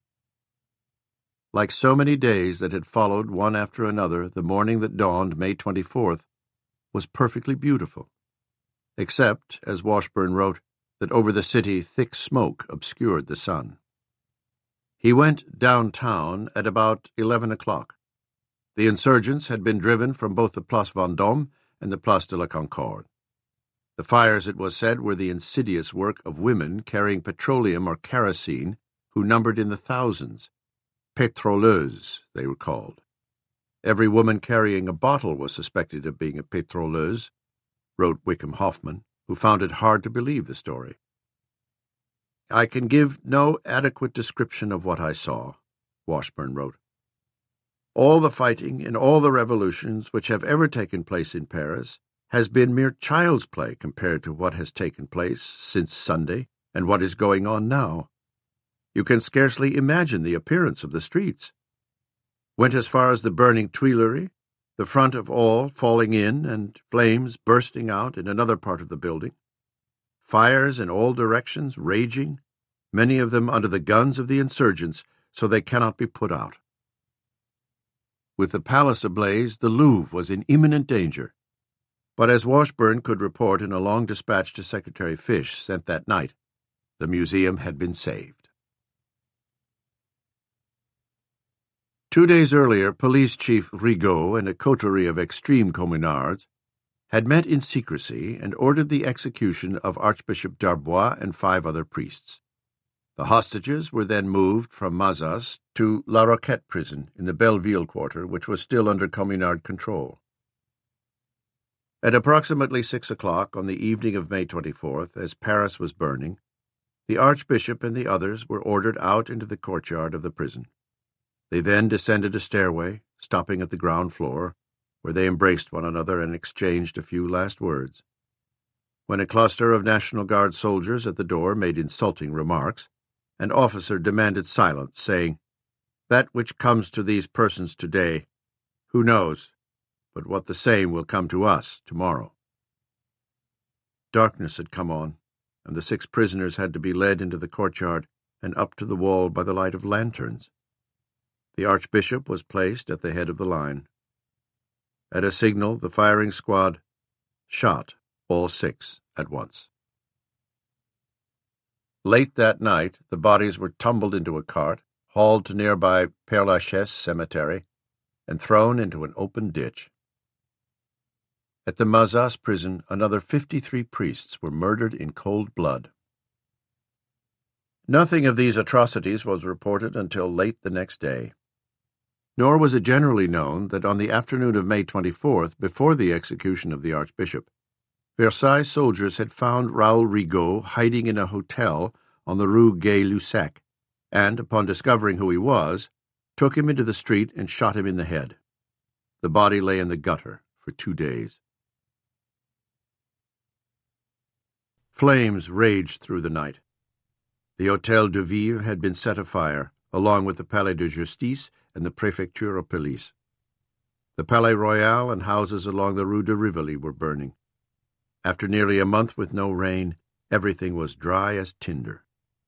Like so many days that had followed one after another, the morning that dawned, May 24th, was perfectly beautiful, except, as Washburn wrote, that over the city thick smoke obscured the sun. He went downtown at about 11 o'clock. The insurgents had been driven from both the Place Vendôme and the Place de la Concorde. The fires, it was said, were the insidious work of women carrying petroleum or kerosene who numbered in the thousands. Pétroleuses, they were called. Every woman carrying a bottle was suspected of being a pétroleuse, wrote Wickham Hoffman, who found it hard to believe the story. I can give no adequate description of what I saw, Washburn wrote. All the fighting in all the revolutions which have ever taken place in Paris has been mere child's play compared to what has taken place since Sunday and what is going on now. You can scarcely imagine the appearance of the streets. Went as far as the burning Tuileries, the front of all falling in and flames bursting out in another part of the building. Fires in all directions raging, many of them under the guns of the insurgents, so they cannot be put out. With the palace ablaze, the Louvre was in imminent danger. But as Washburn could report in a long dispatch to Secretary Fish sent that night, the museum had been saved. 2 days earlier, Police Chief Rigaud and a coterie of extreme communards had met in secrecy and ordered the execution of Archbishop Darbois and 5 other priests. The hostages were then moved from Mazas to La Roquette prison in the Belleville quarter, which was still under communard control. At approximately 6 o'clock on the evening of May 24th, as Paris was burning, the Archbishop and the others were ordered out into the courtyard of the prison. They then descended a stairway, stopping at the ground floor, where they embraced one another and exchanged a few last words. When a cluster of National Guard soldiers at the door made insulting remarks, an officer demanded silence, saying, "That which comes to these persons today, who knows, but what the same will come to us tomorrow." Darkness had come on, and the 6 prisoners had to be led into the courtyard and up to the wall by the light of lanterns. The Archbishop was placed at the head of the line. At a signal, the firing squad shot all 6 at once. Late that night, the bodies were tumbled into a cart, hauled to nearby Père-Lachaise cemetery, and thrown into an open ditch. At the Mazas prison, another 53 priests were murdered in cold blood. Nothing of these atrocities was reported until late the next day. Nor was it generally known that on the afternoon of May 24th, before the execution of the Archbishop, Versailles soldiers had found Raoul Rigaud hiding in a hotel on the Rue Gay-Lussac, and, upon discovering who he was, took him into the street and shot him in the head. The body lay in the gutter for 2 days. Flames raged through the night. The Hôtel de Ville had been set afire, along with the Palais de Justice and the Préfecture of Police. The Palais Royal and houses along the Rue de Rivoli were burning. After nearly a month with no rain, everything was dry as tinder.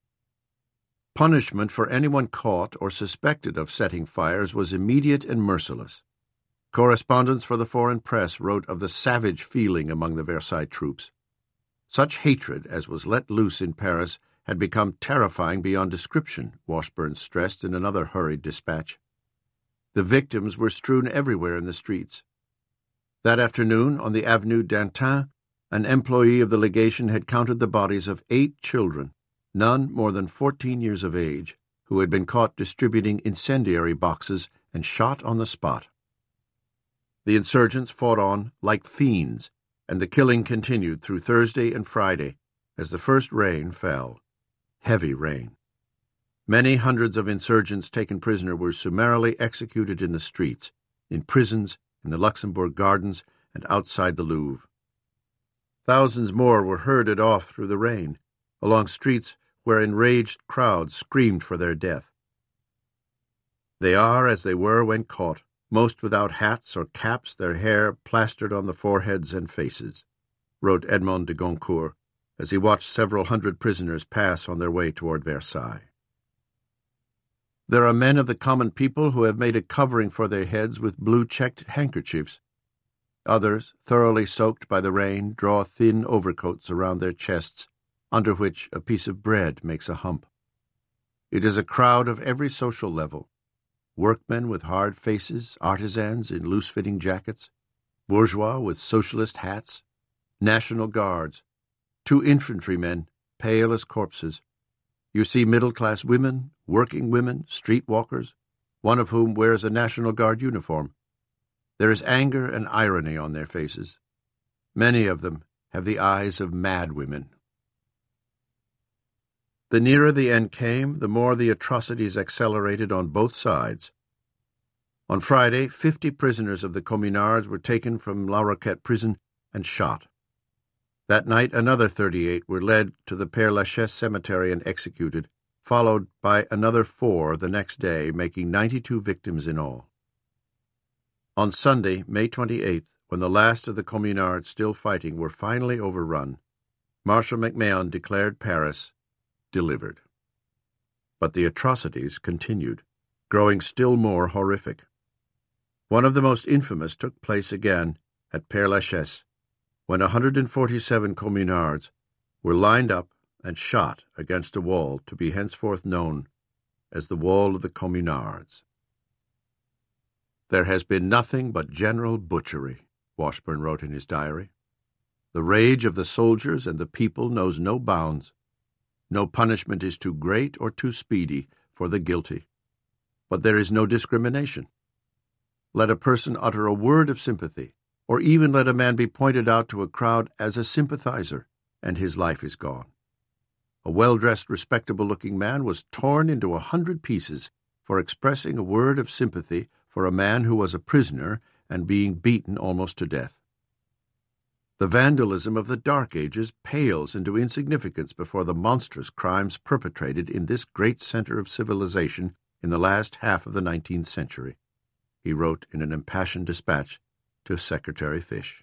Punishment for anyone caught or suspected of setting fires was immediate and merciless. Correspondents for the foreign press wrote of the savage feeling among the Versailles troops. Such hatred as was let loose in Paris had become terrifying beyond description, Washburn stressed in another hurried dispatch. The victims were strewn everywhere in the streets. That afternoon, on the Avenue d'Antin, an employee of the legation had counted the bodies of 8 children, none more than 14 years of age, who had been caught distributing incendiary boxes and shot on the spot. The insurgents fought on like fiends, and the killing continued through Thursday and Friday as the first rain fell. Heavy rain. Many hundreds of insurgents taken prisoner were summarily executed in the streets, in prisons, in the Luxembourg Gardens, and outside the Louvre. Thousands more were herded off through the rain, along streets where enraged crowds screamed for their death. They are as they were when caught, most without hats or caps, their hair plastered on the foreheads and faces, wrote Edmond de Goncourt, as he watched several hundred prisoners pass on their way toward Versailles. There are men of the common people who have made a covering for their heads with blue-checked handkerchiefs. Others, thoroughly soaked by the rain, draw thin overcoats around their chests, under which a piece of bread makes a hump. It is a crowd of every social level. Workmen with hard faces, artisans in loose-fitting jackets, bourgeois with socialist hats, National Guards, 2 infantrymen, pale as corpses. You see middle-class women, working women, street-walkers, one of whom wears a National Guard uniform. There is anger and irony on their faces. Many of them have the eyes of mad women. The nearer the end came, the more the atrocities accelerated on both sides. On Friday, 50 prisoners of the Communards were taken from La Roquette prison and shot. That night, another 38 were led to the Père Lachaise cemetery and executed, followed by another 4 the next day, making 92 victims in all. On Sunday, May 28th, when the last of the Communards still fighting were finally overrun, Marshal MacMahon declared Paris delivered. But the atrocities continued, growing still more horrific. One of the most infamous took place again at Père Lachaise, when 147 Communards were lined up and shot against a wall to be henceforth known as the Wall of the Communards. There has been nothing but general butchery, Washburn wrote in his diary. The rage of the soldiers and the people knows no bounds. No punishment is too great or too speedy for the guilty. But there is no discrimination. Let a person utter a word of sympathy, or even let a man be pointed out to a crowd as a sympathizer, and his life is gone. A well-dressed, respectable-looking man was torn into 100 pieces for expressing a word of sympathy for a man who was a prisoner and being beaten almost to death. The vandalism of the Dark Ages pales into insignificance before the monstrous crimes perpetrated in this great center of civilization in the last half of the 19th century, he wrote in an impassioned dispatch to Secretary Fish.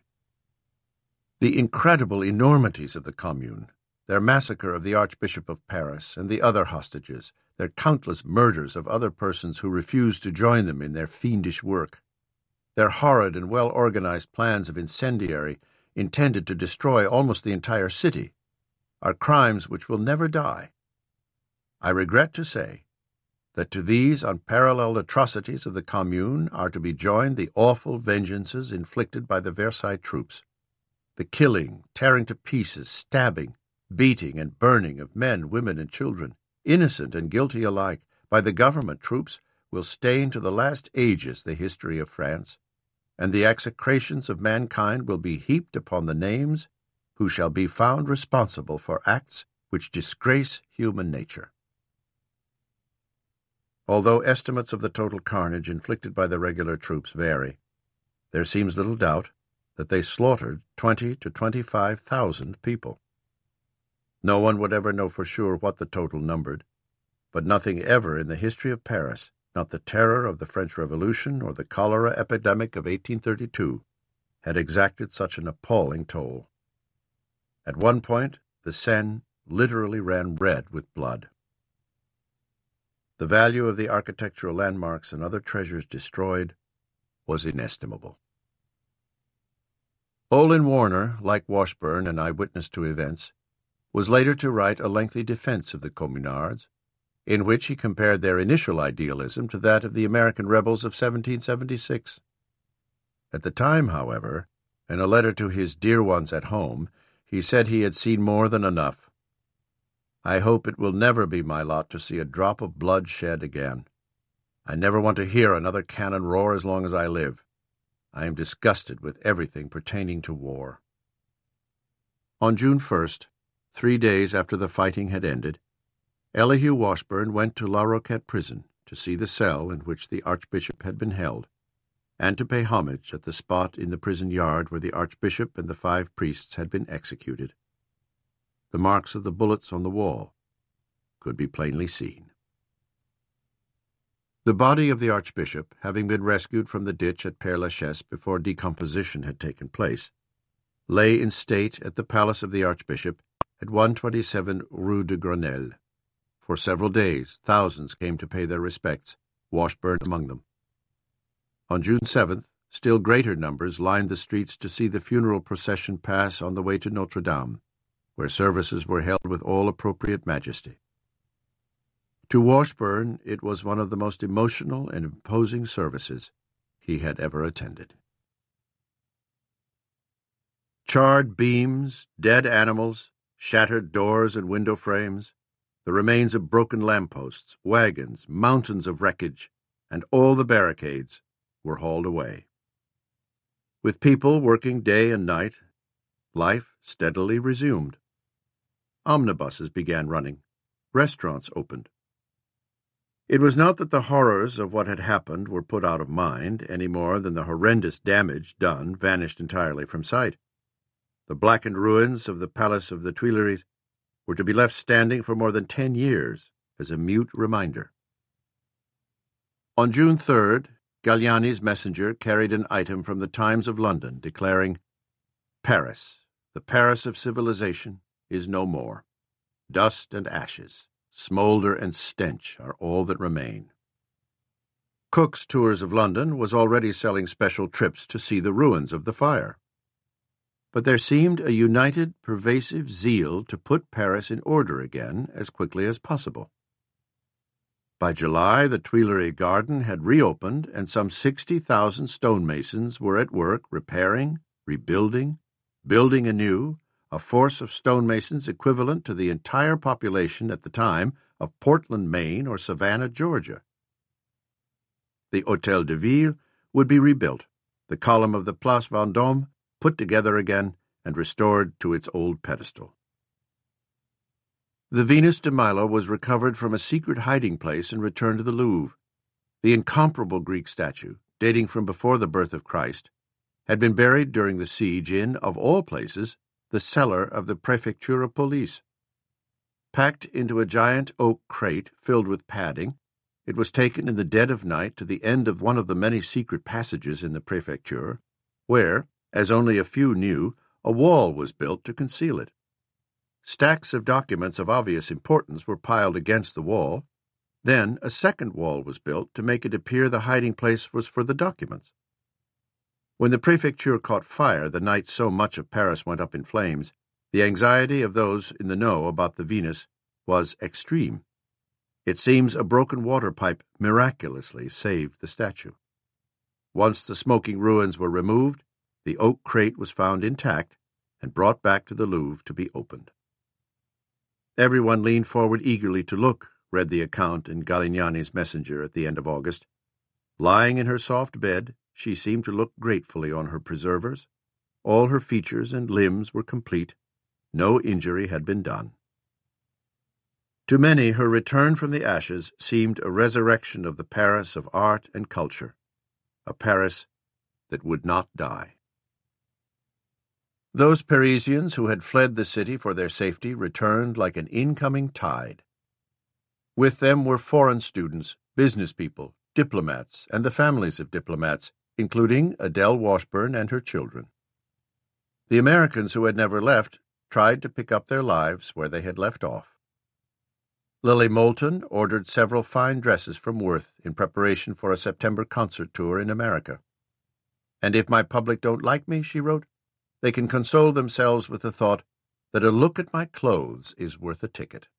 The incredible enormities of the Commune, their massacre of the Archbishop of Paris and the other hostages, their countless murders of other persons who refused to join them in their fiendish work, their horrid and well-organized plans of incendiary intended to destroy almost the entire city, are crimes which will never die. I regret to say that to these unparalleled atrocities of the Commune are to be joined the awful vengeances inflicted by the Versailles troops, the killing, tearing to pieces, stabbing, beating, and burning of men, women, and children, innocent and guilty alike, by the government troops will stain to the last ages the history of France, and the execrations of mankind will be heaped upon the names who shall be found responsible for acts which disgrace human nature. Although estimates of the total carnage inflicted by the regular troops vary, there seems little doubt that they slaughtered 20,000 to 25,000 people. No one would ever know for sure what the total numbered, but nothing ever in the history of Paris, not the terror of the French Revolution or the cholera epidemic of 1832, had exacted such an appalling toll. At one point, the Seine literally ran red with blood. The value of the architectural landmarks and other treasures destroyed was inestimable. Olin Warner, like Washburne, an eyewitness to events, was later to write a lengthy defense of the Communards, in which he compared their initial idealism to that of the American rebels of 1776. At the time, however, in a letter to his dear ones at home, he said he had seen more than enough. I hope it will never be my lot to see a drop of blood shed again. I never want to hear another cannon roar as long as I live. I am disgusted with everything pertaining to war. On June 1st, 3 days after the fighting had ended, Elihu Washburne went to La Roquette prison to see the cell in which the Archbishop had been held, and to pay homage at the spot in the prison yard where the Archbishop and the 5 priests had been executed. The marks of the bullets on the wall could be plainly seen. The body of the Archbishop, having been rescued from the ditch at Père-Lachaise before decomposition had taken place, lay in state at the palace of the Archbishop at 127 Rue de Grenelle. For several days, thousands came to pay their respects, Washburne among them. On June 7th, still greater numbers lined the streets to see the funeral procession pass on the way to Notre Dame, where services were held with all appropriate majesty. To Washburne, it was one of the most emotional and imposing services he had ever attended. Charred beams, dead animals, shattered doors and window frames, the remains of broken lampposts, wagons, mountains of wreckage, and all the barricades were hauled away. With people working day and night, life steadily resumed. Omnibuses began running. Restaurants opened. It was not that the horrors of what had happened were put out of mind, any more than the horrendous damage done vanished entirely from sight. The blackened ruins of the Palace of the Tuileries were to be left standing for more than 10 years as a mute reminder. On June 3rd, Galliani's messenger carried an item from the Times of London declaring, "Paris, the Paris of civilization, is no more. Dust and ashes, smolder and stench are all that remain." Cook's Tours of London was already selling special trips to see the ruins of the fire. But there seemed a united, pervasive zeal to put Paris in order again as quickly as possible. By July, the Tuileries Garden had reopened, and some 60,000 stonemasons were at work repairing, rebuilding, building anew, a force of stonemasons equivalent to the entire population at the time of Portland, Maine, or Savannah, Georgia. The Hôtel de Ville would be rebuilt, the column of the Place Vendôme put together again and restored to its old pedestal. The Venus de Milo was recovered from a secret hiding place and returned to the Louvre. The incomparable Greek statue, dating from before the birth of Christ, had been buried during the siege in, of all places, the cellar of the Prefecture of Police. Packed into a giant oak crate filled with padding, it was taken in the dead of night to the end of one of the many secret passages in the Prefecture, where, as only a few knew, a wall was built to conceal it. Stacks of documents of obvious importance were piled against the wall. Then a second wall was built to make it appear the hiding place was for the documents. When the Prefecture caught fire the night so much of Paris went up in flames, the anxiety of those in the know about the Venus was extreme. It seems a broken water pipe miraculously saved the statue. Once the smoking ruins were removed, the oak crate was found intact and brought back to the Louvre to be opened. Everyone leaned forward eagerly to look, read the account in Galignani's Messenger at the end of August. Lying in her soft bed, she seemed to look gratefully on her preservers. All her features and limbs were complete. No injury had been done. To many, her return from the ashes seemed a resurrection of the Paris of art and culture, a Paris that would not die. Those Parisians who had fled the city for their safety returned like an incoming tide. With them were foreign students, business people, diplomats, and the families of diplomats, including Adele Washburn and her children. The Americans who had never left tried to pick up their lives where they had left off. Lily Moulton ordered several fine dresses from Worth in preparation for a September concert tour in America. "And if my public don't like me," she wrote, "they can console themselves with the thought that a look at my clothes is worth a ticket."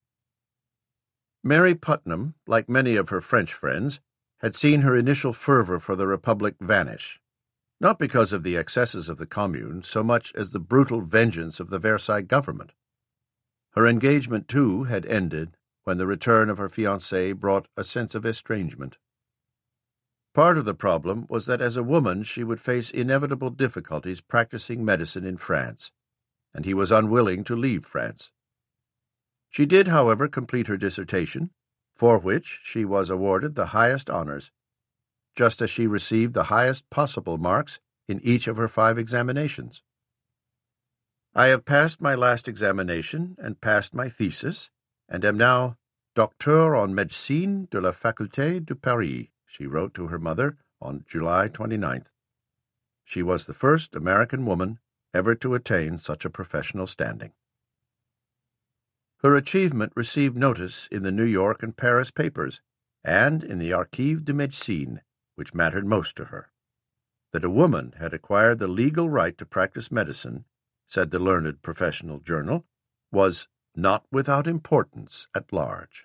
Mary Putnam, like many of her French friends, had seen her initial fervor for the Republic vanish, not because of the excesses of the Commune so much as the brutal vengeance of the Versailles government. Her engagement, too, had ended when the return of her fiancé brought a sense of estrangement. Part of the problem was that as a woman she would face inevitable difficulties practicing medicine in France, and he was unwilling to leave France. She did, however, complete her dissertation, for which she was awarded the highest honors, just as she received the highest possible marks in each of her 5 examinations. "I have passed my last examination and passed my thesis, and am now Docteur en Médecine de la Faculté de Paris," she wrote to her mother on July 29th. She was the first American woman ever to attain such a professional standing. Her achievement received notice in the New York and Paris papers, and in the Archives de Médecine, which mattered most to her. That a woman had acquired the legal right to practice medicine, said the learned professional journal, was not without importance at large.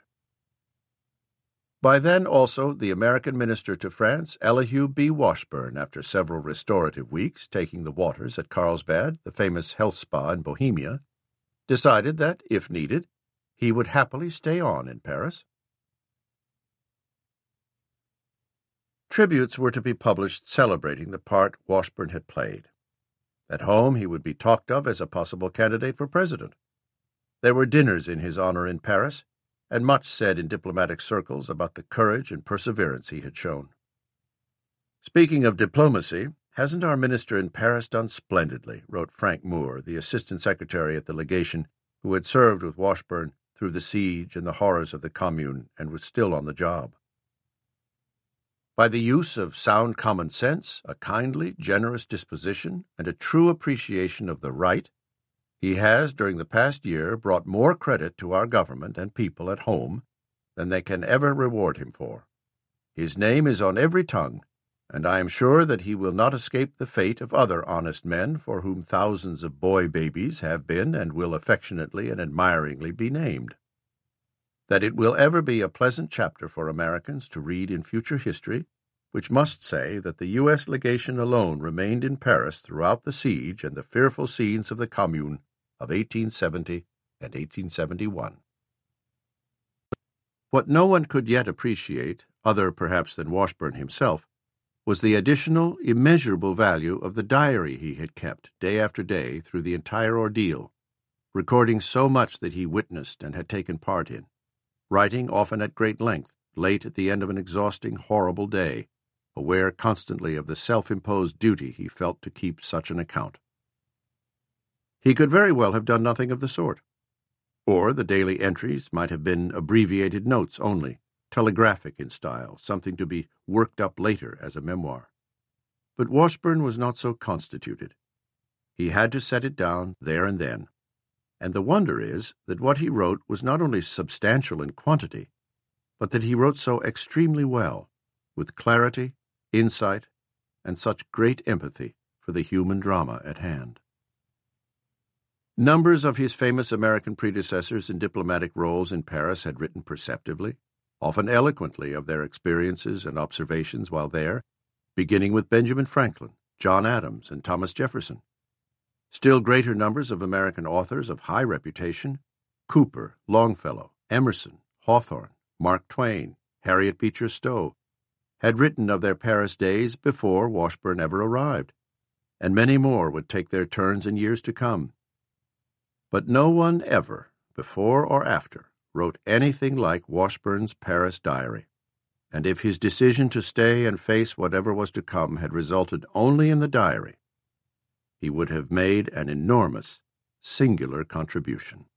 By then also the American minister to France, Elihu B. Washburn, after several restorative weeks taking the waters at Carlsbad, the famous health spa in Bohemia, decided that, if needed, he would happily stay on in Paris. Tributes were to be published celebrating the part Washburn had played. At home he would be talked of as a possible candidate for president. There were dinners in his honor in Paris, and much said in diplomatic circles about the courage and perseverance he had shown. "Speaking of diplomacy, hasn't our minister in Paris done splendidly?" wrote Frank Moore, the assistant secretary at the legation, who had served with Washburn through the siege and the horrors of the Commune and was still on the job. By the use of sound common sense, a kindly, generous disposition, and a true appreciation of the right, he has, during the past year, brought more credit to our government and people at home than they can ever reward him for. His name is on every tongue, and I am sure that he will not escape the fate of other honest men for whom thousands of boy babies have been and will affectionately and admiringly be named. That it will ever be a pleasant chapter for Americans to read in future history, which must say that the U.S. legation alone remained in Paris throughout the siege and the fearful scenes of the Commune of 1870 and 1871. What no one could yet appreciate, other perhaps than Washburn himself, was the additional, immeasurable value of the diary he had kept day after day through the entire ordeal, recording so much that he witnessed and had taken part in, writing often at great length, late at the end of an exhausting, horrible day, aware constantly of the self-imposed duty he felt to keep such an account. He could very well have done nothing of the sort, or the daily entries might have been abbreviated notes only, telegraphic in style, something to be worked up later as a memoir. But Washburn was not so constituted. He had to set it down there and then, and the wonder is that what he wrote was not only substantial in quantity, but that he wrote so extremely well, with clarity, insight, and such great empathy for the human drama at hand. Numbers of his famous American predecessors in diplomatic roles in Paris had written perceptively, often eloquently, of their experiences and observations while there, beginning with Benjamin Franklin, John Adams, and Thomas Jefferson. Still greater numbers of American authors of high reputation, Cooper, Longfellow, Emerson, Hawthorne, Mark Twain, Harriet Beecher Stowe, had written of their Paris days before Washburn ever arrived, and many more would take their turns in years to come. But no one ever, before or after, wrote anything like Washburn's Paris diary, and if his decision to stay and face whatever was to come had resulted only in the diary, he would have made an enormous, singular contribution.